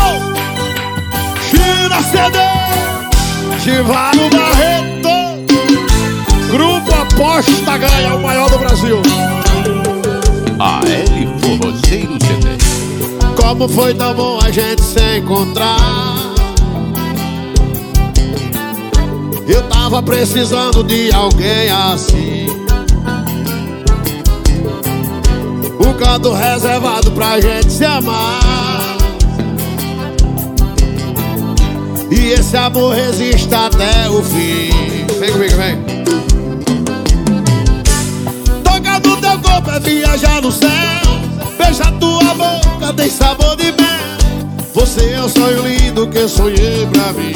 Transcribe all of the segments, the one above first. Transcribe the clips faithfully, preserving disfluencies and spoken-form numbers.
China C D, Givaldo Barreto, Grupo Aposta Ganha, o maior do Brasil. A L Forrozeiro C D. Como foi tão bom a gente se encontrar. Eu tava precisando de alguém assim. Um canto reservado pra gente se amar. E esse amor resiste até o fim. Vem comigo, vem. Toca no teu corpo é viajar no céu. Beija tua boca, tem sabor de mel. Você é o sonho lindo que eu sonhei pra mim.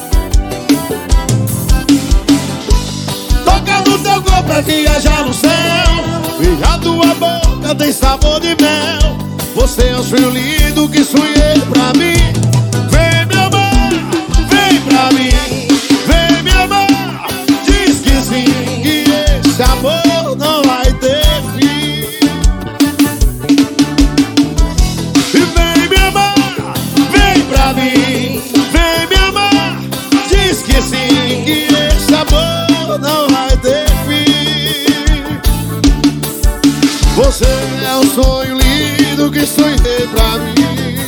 Toca no teu corpo é viajar no céu. Beija tua boca, tem sabor de mel. Você é o sonho lindo que sonhei pra mim. Vem me amar, vem pra mim. Vem me amar, diz que sim, que esse amor não vai ter fim. E vem me amar, vem pra mim. Vem me amar, diz que sim, que esse amor não vai ter fim. Você é o sonho lindo que sonhei pra mim.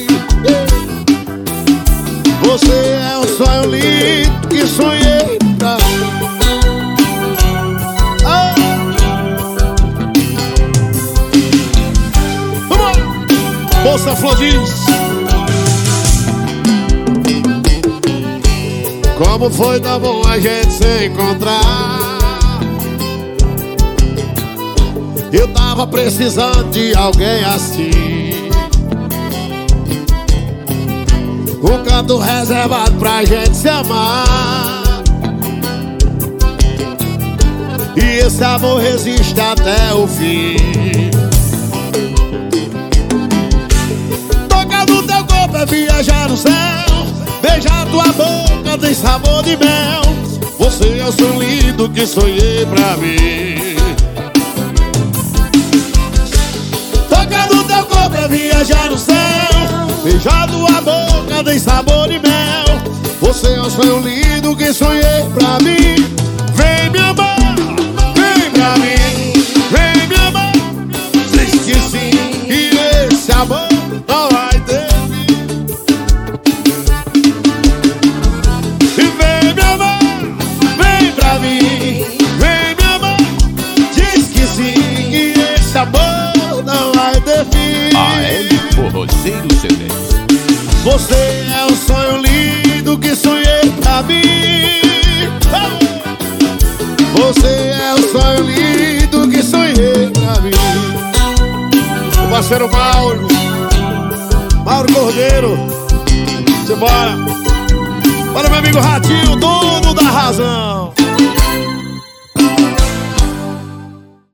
Você é o sonho lindo que sonhei pra mim. Ah. Vamos lá! Moça Flodis. Como foi tão bom a gente se encontrar. Eu tava precisando de alguém assim. Um canto reservado pra gente se amar. E esse amor resiste até o fim. Toca no teu corpo é viajar no céu. Beijar tua boca tem sabor de mel. Você é o sonho lindo que sonhei pra mim. Toca no teu corpo é viajar no céu. Beijar tua boca tem sabor de mel. Você é o sonho lindo que sonhei pra mim. Vem me amar, vem pra mim. Vem me amar, diz que sim, que esse amor não vai ter fim. E vem me amar, vem pra mim. Vem me amar, diz que sim, que esse amor não vai ter fim. A L Forrozeiro C D. Você é o sonho lindo que sonhei pra mim. Você é o sonho lindo que sonhei pra mim. O parceiro Mauro, Mauro Cordeiro. Simbora. Para meu amigo Ratinho, dono da razão.